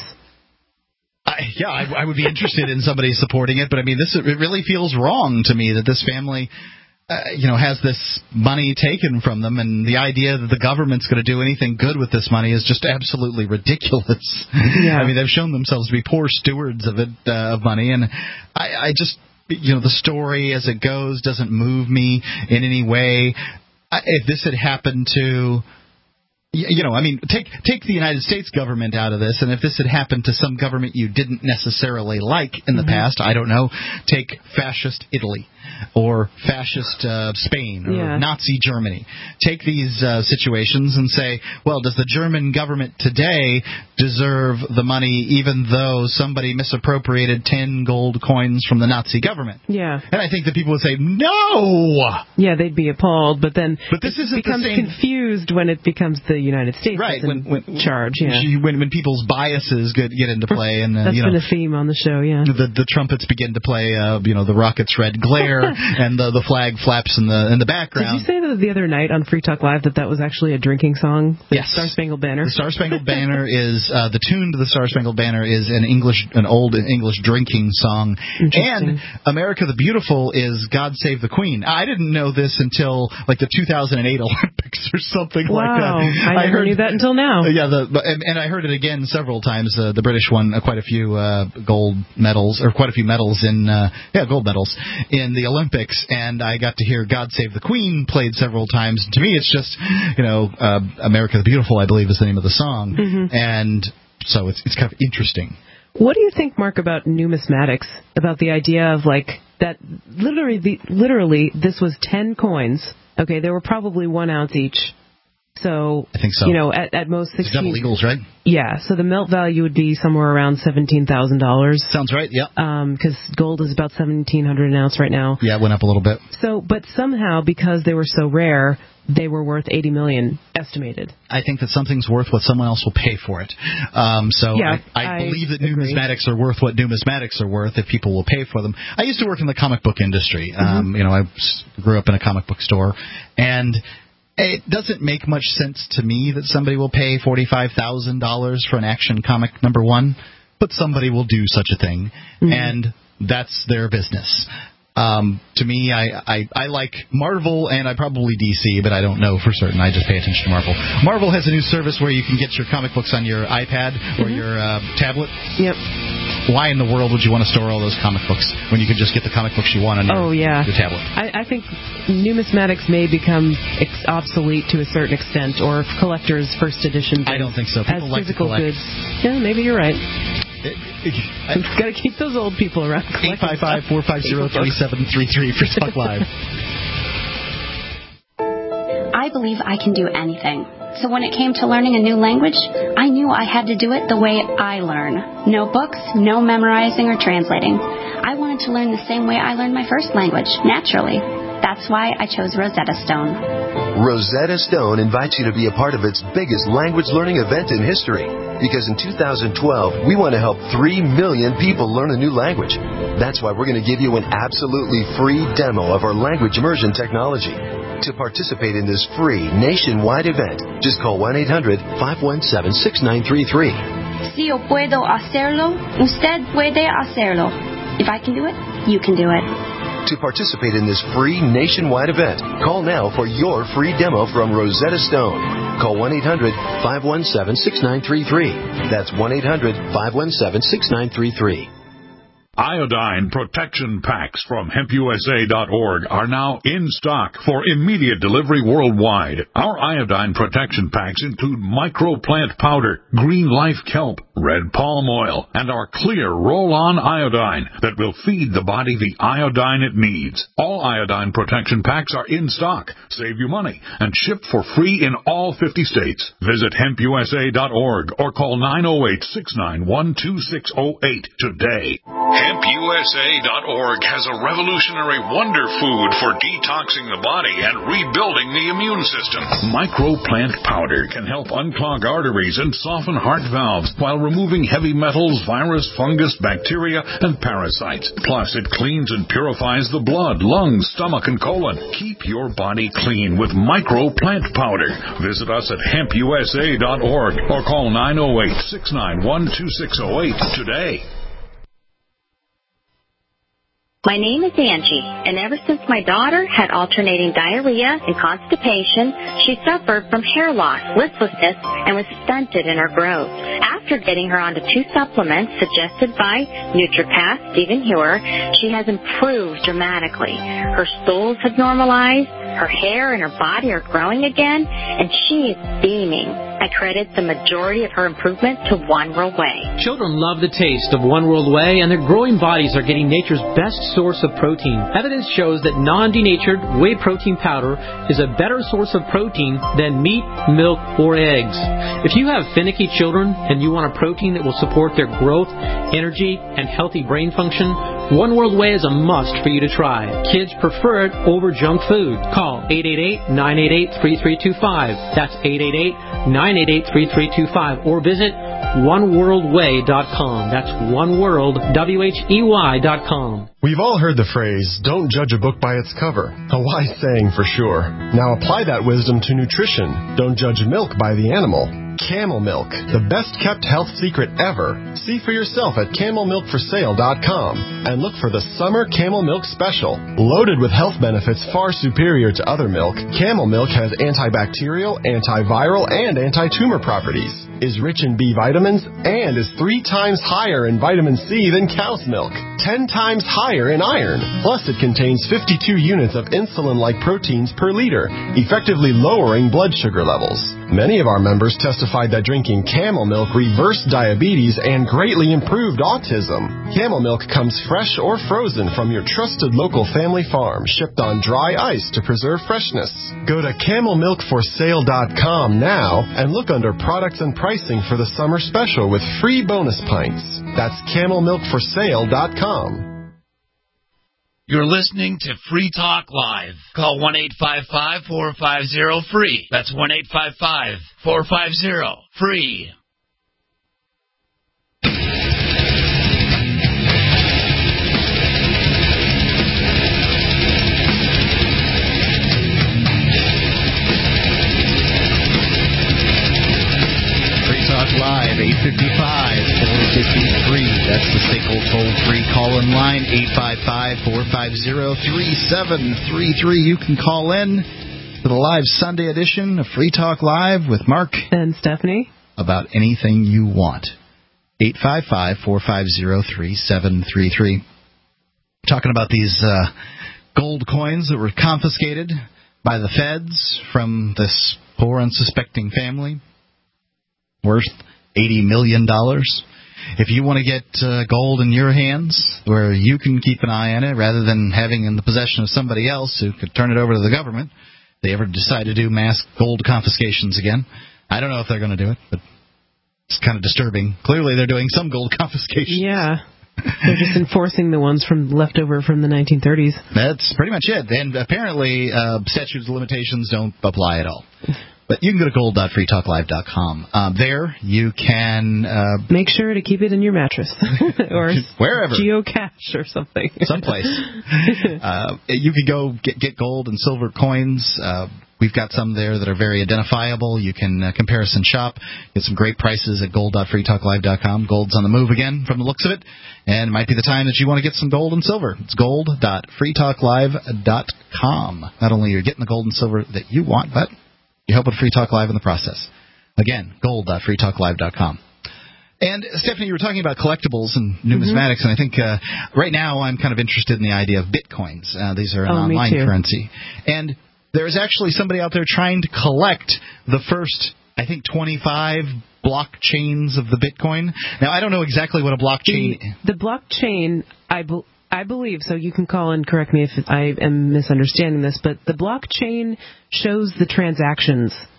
I, yeah, I, I would be interested in somebody supporting it, but I mean, this it really feels wrong to me that this family, uh, you know, has this money taken from them, and the idea that the government's going to do anything good with this money is just absolutely ridiculous. Yeah. I mean, they've shown themselves to be poor stewards of it, uh, of money, and I, I just, you know, the story as it goes doesn't move me in any way. I, if this had happened to, you know, I mean, take take the United States government out of this, and if this had happened to some government you didn't necessarily like in the mm-hmm. past, I don't know, take fascist Italy or fascist uh, Spain or yeah. Nazi Germany. Take these uh, situations and say, well, does the German government today deserve the money even though somebody misappropriated ten gold coins from the Nazi government? Yeah. And I think that people would say, no! Yeah, they'd be appalled, but then but this it isn't becomes the same... confused when it becomes the United States right, that's when, in when, charge. Yeah. When, when people's biases get, get into play. and uh, That's you know, been a theme on the show, yeah. The, the trumpets begin to play, uh, you know, the rocket's red glare, and the, the flag flaps in the in the background. Did you say that the other night on Free Talk Live that that was actually a drinking song? The yes. Star Spangled Banner? The Star Spangled Banner is, uh, the tune to the Star Spangled Banner is an English, an old English drinking song. And America the Beautiful is God Save the Queen. I didn't know this until, like, the two thousand eight Olympics or something wow. like that. I, I never heard, knew that until now. Yeah, the, and, and I heard it again several times. Uh, the British won uh, quite a few uh, gold medals, or quite a few medals in, uh, yeah, gold medals in the Olympics, and I got to hear God Save the Queen played several times. To me, it's just, you know, uh, America the Beautiful, I believe, is the name of the song, mm-hmm. and so it's it's kind of interesting. What do you think, Mark, about numismatics? About the idea of, like, that literally, the, literally, this was ten coins. Okay, they were probably one ounce each. So, I think so. You know, at, at most sixteen. It's double eagles, right? Yeah. So the melt value would be somewhere around seventeen thousand dollars. Sounds right. Yeah. Um, because gold is about seventeen hundred an ounce right now. Yeah, it went up a little bit. So, but somehow, because they were so rare, they were worth eighty million estimated. I think that something's worth what someone else will pay for it. Um, so yeah, I, I, I believe that agree. numismatics are worth what numismatics are worth if people will pay for them. I used to work in the comic book industry. Mm-hmm. Um, you know, I grew up in a comic book store, and it doesn't make much sense to me that somebody will pay forty-five thousand dollars for an Action Comic number one, but somebody will do such a thing, mm-hmm. and that's their business. Um, to me, I, I, I like Marvel, and I probably D C, but I don't know for certain. I just pay attention to Marvel. Marvel has a new service where you can get your comic books on your iPad or mm-hmm. your uh, tablet. Yep. Why in the world would you want to store all those comic books when you can just get the comic books you want on your, oh, yeah. your tablet? I, I think numismatics may become ex- obsolete to a certain extent, or collectors' first editions. I don't think so. People as like physical to collect. goods. Yeah, maybe you're right. I've got to keep those old people around. eight five five, four five zero, three seven three three for Talk Live. I believe I can do anything. So when it came to learning a new language, I knew I had to do it the way I learn. No books, no memorizing or translating. I wanted to learn the same way I learned my first language, naturally. That's why I chose Rosetta Stone. Rosetta Stone invites you to be a part of its biggest language learning event in history. Because in two thousand twelve, we want to help three million people learn a new language. That's why we're going to give you an absolutely free demo of our language immersion technology. To participate in this free nationwide event, just call one eight hundred, five one seven, six nine three three. Si yo puedo hacerlo, usted puede hacerlo. If I can do it, you can do it. To participate in this free nationwide event, call now for your free demo from Rosetta Stone. Call one eight hundred, five one seven, six nine three three. That's one eight hundred, five one seven, six nine three three. Iodine protection packs from hemp U S A dot org are now in stock for immediate delivery worldwide. Our iodine protection packs include microplant powder, green life kelp, red palm oil, and our clear roll-on iodine that will feed the body the iodine it needs. All iodine protection packs are in stock, save you money, and shipped for free in all fifty states. Visit hemp U S A dot org or call nine oh eight, six nine one, two six oh eight today. hemp U S A dot org has a revolutionary wonder food for detoxing the body and rebuilding the immune system. Microplant powder can help unclog arteries and soften heart valves while removing heavy metals, virus, fungus, bacteria, and parasites. Plus, it cleans and purifies the blood, lungs, stomach, and colon. Keep your body clean with Microplant powder. Visit us at hemp U S A dot org or call nine oh eight, six nine one, two six oh eight today. My name is Angie, and ever since my daughter had alternating diarrhea and constipation, she suffered from hair loss, listlessness, and was stunted in her growth. After getting her onto two supplements suggested by NutriPath Stephen Hewer, she has improved dramatically. Her stools have normalized, her hair and her body are growing again, and she is beaming. I credit the majority of her improvement to One World Whey. Children love the taste of One World Whey, and their growing bodies are getting nature's best source of protein. Evidence shows that non-denatured whey protein powder is a better source of protein than meat, milk, or eggs. If you have finicky children and you want a protein that will support their growth, energy, and healthy brain function, One World Whey is a must for you to try. Kids prefer it over junk food. Call eight eight eight, nine eight eight, three three two five. That's eight eight eight, nine eight eight, three three two five. Or visit one world way dot com. That's oneworld, W H E Y dot com. We've all heard the phrase, don't judge a book by its cover. A wise saying for sure. Now apply that wisdom to nutrition. Don't judge milk by the animal. Camel Milk, the best-kept health secret ever. See for yourself at camel milk for sale dot com and look for the Summer Camel Milk Special. Loaded with health benefits far superior to other milk, Camel Milk has antibacterial, antiviral, and anti-tumor properties, is rich in B vitamins, and is three times higher in vitamin C than cow's milk, ten times higher in iron. Plus, it contains fifty-two units of insulin-like proteins per liter, effectively lowering blood sugar levels. Many of our members testified that drinking Camel Milk reversed diabetes and greatly improved autism. Camel Milk comes fresh or frozen from your trusted local family farm, shipped on dry ice to preserve freshness. Go to camel milk for sale dot com now and look under products and pricing for the summer special with free bonus pints. That's camel milk for sale dot com. You're listening to Free Talk Live. Call one eight five five, four five zero, free. That's one eight five five, four five zero, free. Live, eight fifty-five, four fifty-three. That's the SACL toll-free call-in line, eight five five, four five zero, three seven three three. You can call in to the live Sunday edition of Free Talk Live with Mark and Stephanie about anything you want. eight five five, four five zero, three seven three three. Talking about these uh, gold coins that were confiscated by the feds from this poor, unsuspecting family, worth eighty million dollars. If you want to get uh, gold in your hands where you can keep an eye on it rather than having in the possession of somebody else who could turn it over to the government, if they ever decide to do mass gold confiscations again. I don't know if they're going to do it, but it's kind of disturbing. Clearly they're doing some gold confiscations. Yeah. They're just enforcing the ones from left over from the nineteen thirties. That's pretty much it. And apparently uh, statutes of limitations don't apply at all. But you can go to gold dot free talk live dot com. Uh, there you can... Uh, Make sure to keep it in your mattress. Or wherever. Geocache or something. Someplace. uh, you can go get, get gold and silver coins. Uh, we've got some there that are very identifiable. You can uh, comparison shop. Get some great prices at gold dot free talk live dot com. Gold's on the move again from the looks of it. And it might be the time that you want to get some gold and silver. It's gold dot free talk live dot com. Not only are you getting the gold and silver that you want, but you're helping Free Talk Live in the process. Again, gold dot free talk live dot com. And, Stephanie, you were talking about collectibles and numismatics, mm-hmm. and I think uh, right now I'm kind of interested in the idea of bitcoins. Uh, these are an oh, online currency. And there is actually somebody out there trying to collect the first, I think, twenty-five blockchains of the Bitcoin. Now, I don't know exactly what a blockchain is. The, the blockchain, I believe... I believe, so you can call and correct me if I am misunderstanding this, but the blockchain shows the transactions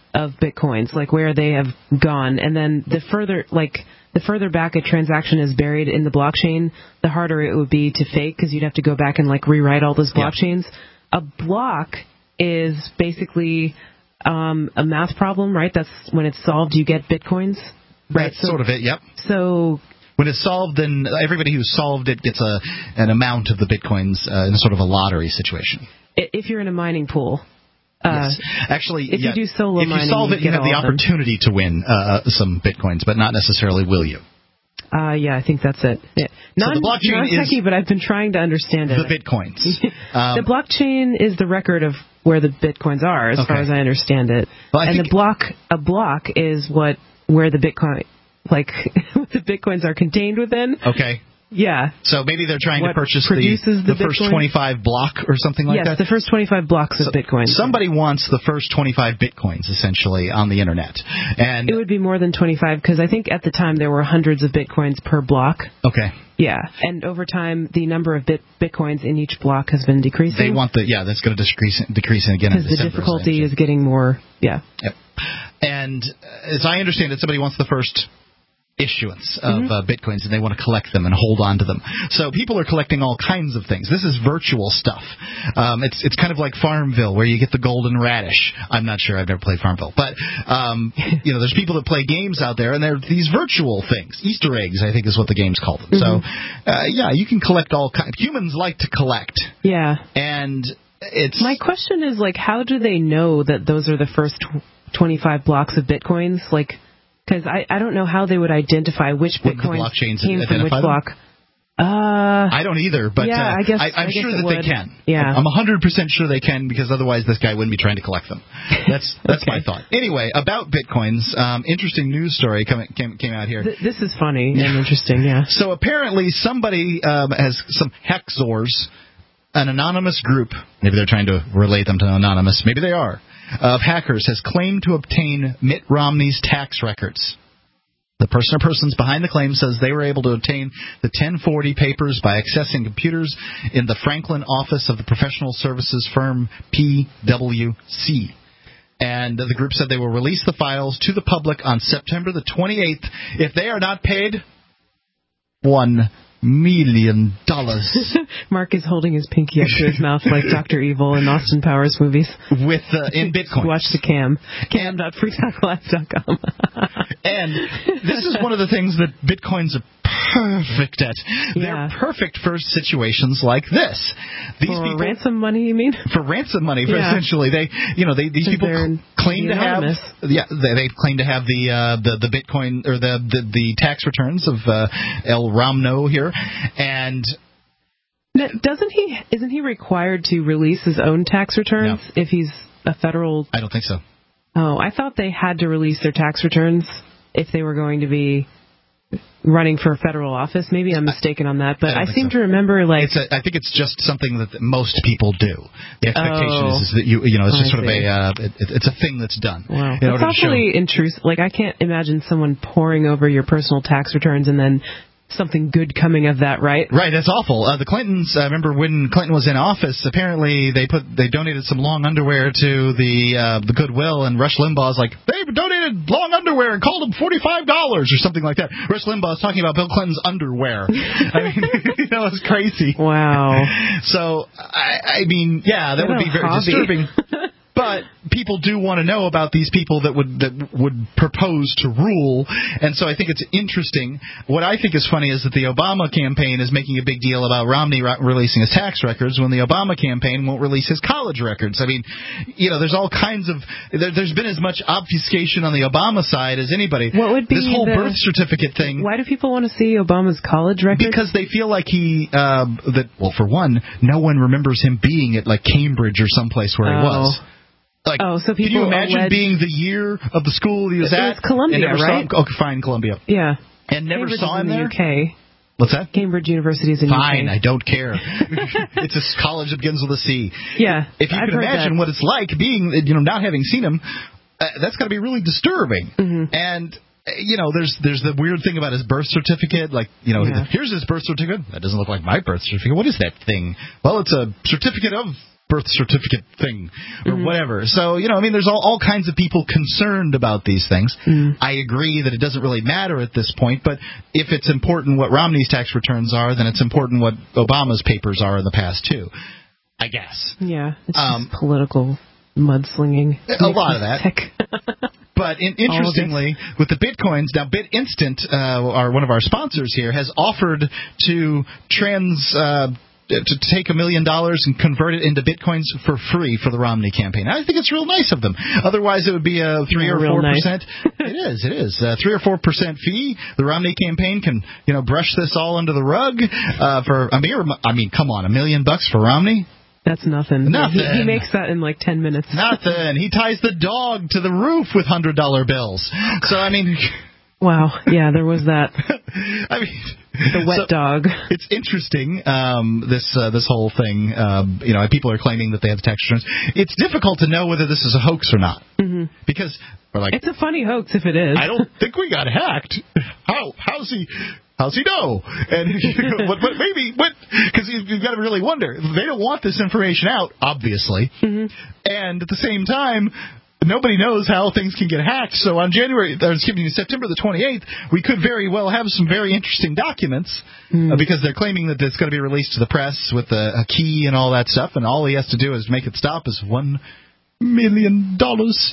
of Bitcoins, like where they have gone. And then the further, like, the further back a transaction is buried in the blockchain, the harder it would be to fake because you'd have to go back and, like, rewrite all those blockchains. Yeah. A block is basically um, a math problem, right? That's when it's solved, you get Bitcoins. Right? That's so, sort of it, yep. So when it's solved, then everybody who solved it gets a an amount of the Bitcoins uh, in a sort of a lottery situation. If you're in a mining pool. Uh, yes. Actually, if yeah, you do solo if mining, you solve it, you, you have the opportunity to win uh, some Bitcoins, but not necessarily will you. Uh, yeah, I think that's it. Yeah. Non, so the blockchain non-techie, is but I've been trying to understand it. The Bitcoins. um, the blockchain is the record of where the Bitcoins are, as okay. far as I understand it. Well, I and the block, a block is what where the Bitcoin, like the Bitcoins are contained within. Okay. Yeah. So maybe they're trying what to purchase the, the, the first twenty-five block or something like yes, that? Yes, the first twenty-five blocks so of Bitcoin. Somebody wants the first twenty-five Bitcoins, essentially, on the Internet. And it would be more than twenty-five, because I think at the time there were hundreds of Bitcoins per block. Okay. Yeah, and over time, the number of bit Bitcoins in each block has been decreasing. They want the, yeah, that's going to decrease, decrease again in December. Because the difficulty is getting more, yeah. Yep. And as I understand it, somebody wants the first issuance of mm-hmm. uh, Bitcoins, and they want to collect them and hold on to them. So people are collecting all kinds of things. This is virtual stuff. Um, it's it's kind of like Farmville, where you get the golden radish. I'm not sure. I've never played Farmville. But, um, you know, there's people that play games out there, and they're these virtual things. Easter eggs, I think, is what the games call them. Mm-hmm. So, uh, yeah, you can collect all kinds. Humans like to collect. Yeah. And it's... My question is, like, how do they know that those are the first twenty-five blocks of Bitcoins? Like... Because I, I don't know how they would identify which Bitcoin came from which them? block. Uh, I don't either, but yeah, uh, I guess, I, I'm I guess sure it that would. they can. Yeah. I'm one hundred percent sure they can, because otherwise this guy wouldn't be trying to collect them. That's that's okay. my thought. Anyway, about Bitcoins, um, interesting news story come, came, came out here. Th- this is funny and interesting, yeah. So apparently somebody um, has some Hexors, an anonymous group, maybe they're trying to relate them to anonymous, maybe they are, of hackers, has claimed to obtain Mitt Romney's tax records. The person or persons behind the claim says they were able to obtain the ten forty papers by accessing computers in the Franklin office of the professional services firm P W C. And the group said they will release the files to the public on September the twenty-eighth if they are not paid one million dollars. Mark is holding his pinky up to his mouth like Doctor Evil in Austin Powers movies. With uh, in Bitcoin. Watch the cam. cam dot free talk live dot com. And this is one of the things that Bitcoins are perfect at. Yeah. They're perfect for situations like this. These for people, ransom money, you mean? For ransom money, for yeah. essentially. They, you know, they, these people claim to have, yeah, they, they claim to have the uh, the the Bitcoin or the the, the tax returns of uh, El Romno here, and. Now, doesn't he? Isn't he required to release his own tax returns no. if he's a federal? I don't think so. Oh, I thought they had to release their tax returns if they were going to be running for federal office. Maybe I'm mistaken on that, but I, I seem so. to remember like it's a, I think it's just something that most people do. The expectation oh, is, is that you you know it's just I sort see. of a uh, it, it's a thing that's done. Wow, that's awfully intrusive. Like I can't imagine someone poring over your personal tax returns and then something good coming of that, right? Right, that's awful. Uh, the Clintons, I uh, remember when Clinton was in office, apparently they put they donated some long underwear to the uh, the Goodwill, and Rush Limbaugh's like, they donated long underwear and called them forty-five dollars or something like that. Rush Limbaugh's talking about Bill Clinton's underwear. I mean, you know, it's crazy. Wow. So, I, I mean, yeah, that what would be very hobby. disturbing. But people do want to know about these people that would that would propose to rule, and so I think it's interesting. What I think is funny is that the Obama campaign is making a big deal about Romney re- releasing his tax records when the Obama campaign won't release his college records. I mean, you know, there's all kinds of there, there's been as much obfuscation on the Obama side as anybody. What would be this whole the, birth certificate thing? Why do people want to see Obama's college records? Because they feel like he uh, that well, for one, no one remembers him being at like Cambridge or someplace where oh. he was. Like, oh, so people can you imagine alleged... being the year of the school he was it at? Was Columbia, and never right? Saw him? Okay, fine, Columbia. Yeah. And never Cambridge saw him is in there? the U K. What's that? Cambridge University is in the U K. Fine, I don't care. It's a college that begins with a C. Yeah. If you I've can imagine that. what it's like being, you know, not having seen him, uh, that's got to be really disturbing. Mm-hmm. And you know, there's there's the weird thing about his birth certificate. Like, you know, yeah. here's his birth certificate. That doesn't look like my birth certificate. What is that thing? Well, it's a certificate of birth certificate thing or mm-hmm. whatever. So, you know, I mean, there's all, all kinds of people concerned about these things. Mm. I agree that it doesn't really matter at this point, but if it's important what Romney's tax returns are, then it's important what Obama's papers are in the past, too, I guess. Yeah, it's um, just political mudslinging. A lot of that. But in, interestingly, with the Bitcoins, now BitInstant, uh, our, one of our sponsors here, has offered to trans... Uh, to take a million dollars and convert it into Bitcoins for free for the Romney campaign. I think it's real nice of them. Otherwise, it would be a three yeah, or four nice. percent. It is, it is a three or four percent fee. The Romney campaign can, you know, brush this all under the rug. Uh, for I mean, I mean, come on, a million bucks for Romney. That's nothing. Nothing. He, he makes that in like ten minutes. Nothing. He ties the dog to the roof with hundred dollar bills. So I mean. Wow. Yeah, there was that. I mean, the wet so dog. It's interesting. Um, this uh, this whole thing. Um, you know, people are claiming that they have tax returns. It's difficult to know whether this is a hoax or not mm-hmm. because we're like, it's a funny hoax if it is. I don't think we got hacked. How? How's he? How's he know? And what, what, maybe what? Because you've got to really wonder. They don't want this information out, obviously, mm-hmm. and at the same time. Nobody knows how things can get hacked. So on January, or excuse me, September the twenty-eighth, we could very well have some very interesting documents mm. uh, because they're claiming that it's going to be released to the press with a, a key and all that stuff, and all he has to do is make it stop is one million dollars.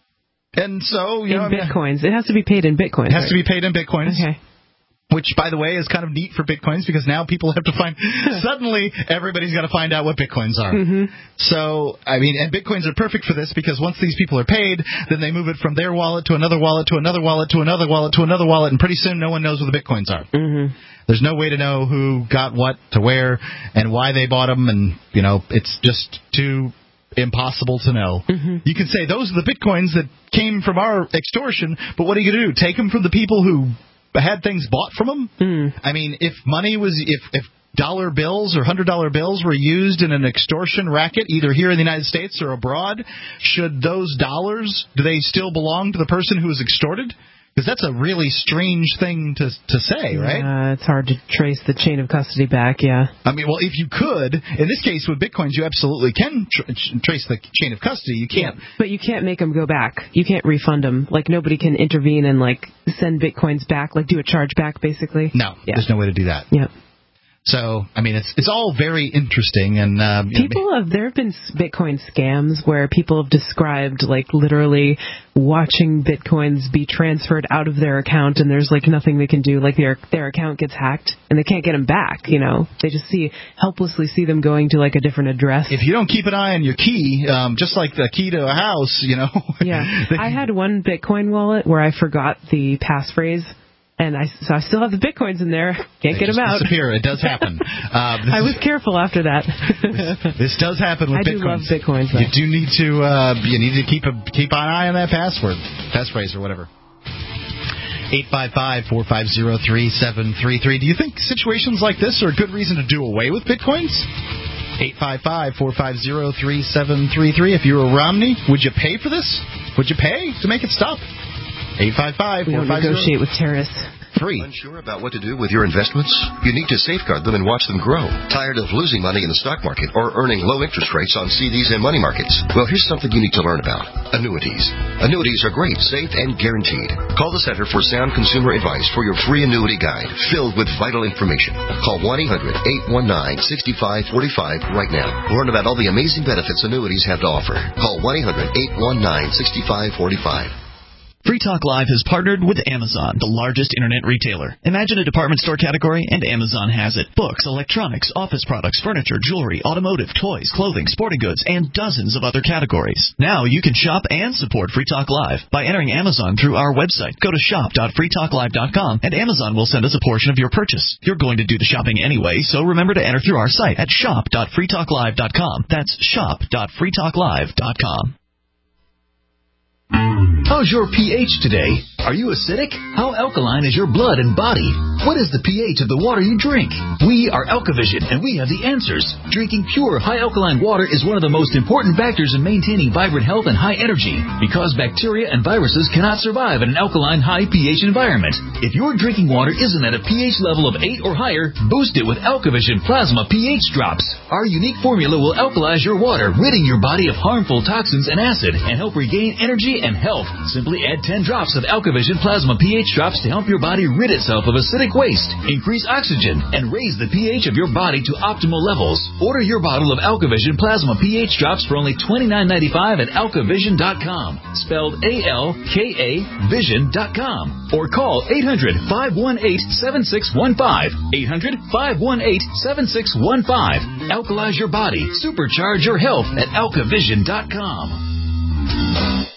And so, you in know, bitcoins, it has to be paid in bitcoins. It has right? to be paid in bitcoins. Okay. Which, by the way, is kind of neat for Bitcoins because now people have to find... suddenly, everybody's got to find out what Bitcoins are. Mm-hmm. So, I mean, and Bitcoins are perfect for this because once these people are paid, then they move it from their wallet to another wallet to another wallet to another wallet to another wallet, and pretty soon no one knows where the Bitcoins are. Mm-hmm. There's no way to know who got what to where and why they bought them, and, you know, it's just too... impossible to know. Mm-hmm. You can say those are the Bitcoins that came from our extortion, but what are you going to do? Take them from the people who had things bought from them? Mm. I mean, if money was, if, if dollar bills or hundred dollar bills were used in an extortion racket, either here in the United States or abroad, should those dollars, do they still belong to the person who was extorted? Because that's a really strange thing to to say, right? Yeah, it's hard to trace the chain of custody back, yeah. I mean, well, if you could, in this case with Bitcoins, you absolutely can tr- trace the chain of custody. You can't. Yeah, but you can't make them go back. You can't refund them. Like, nobody can intervene and, like, send Bitcoins back, like do a chargeback, basically. No, yeah. There's no way to do that. Yeah. So, I mean, it's it's all very interesting. And um, people know, have there have been Bitcoin scams where people have described like literally watching Bitcoins be transferred out of their account, and there's like nothing they can do. Like their their account gets hacked, and they can't get them back. You know, they just see helplessly see them going to like a different address. If you don't keep an eye on your key, um, just like the key to a house, you know. Yeah, I had one Bitcoin wallet where I forgot the passphrase. And I, so I still have the Bitcoins in there. Can't they get them out. Disappear. It does happen. Uh, I was careful after that. this, this does happen with I Bitcoins. I do love Bitcoins. Though. You do need to uh, you need to keep a keep an eye on that password, passphrase, or whatever. eight five five, four five zero, three seven three three. Do you think situations like this are a good reason to do away with Bitcoins? eight five five, four five zero, three seven three three. If you were Romney, would you pay for this? Would you pay to make it stop? eight five five, four five zero. Negotiate with terrorists. Free. Unsure about what to do with your investments? You need to safeguard them and watch them grow. Tired of losing money in the stock market or earning low interest rates on C Ds and money markets? Well, here's something you need to learn about. Annuities. Annuities are great, safe, and guaranteed. Call the Center for Sound Consumer Advice for your free annuity guide filled with vital information. Call one eight hundred, eight one nine, six five four five right now. Learn about all the amazing benefits annuities have to offer. Call one eight hundred, eight one nine, six five four five. Free Talk Live has partnered with Amazon, the largest internet retailer. Imagine a department store category, and Amazon has it. Books, electronics, office products, furniture, jewelry, automotive, toys, clothing, sporting goods, and dozens of other categories. Now you can shop and support Free Talk Live by entering Amazon through our website. Go to shop dot free talk live dot com, and Amazon will send us a portion of your purchase. You're going to do the shopping anyway, so remember to enter through our site at shop dot free talk live dot com. That's shop dot free talk live dot com. How's your pH today? Are you acidic? How alkaline is your blood and body? What is the pH of the water you drink? We are Alkavision, and we have the answers. Drinking pure, high alkaline water is one of the most important factors in maintaining vibrant health and high energy, because bacteria and viruses cannot survive in an alkaline, high pH environment. If your drinking water isn't at a pH level of eight or higher, boost it with Alkavision Plasma pH Drops. Our unique formula will alkalize your water, ridding your body of harmful toxins and acid, and help regain energy and health. Simply add ten drops of Alkavision Plasma pH Drops to help your body rid itself of acidic waste, increase oxygen, and raise the pH of your body to optimal levels. Order your bottle of Alkavision Plasma pH Drops for only twenty-nine ninety-five at alkavision dot com, spelled A L K A vision dot com, or call eight hundred, five one eight, seven six one five, eight hundred, five one eight, seven six one five. Alkalize your body, supercharge your health at alkavision dot com.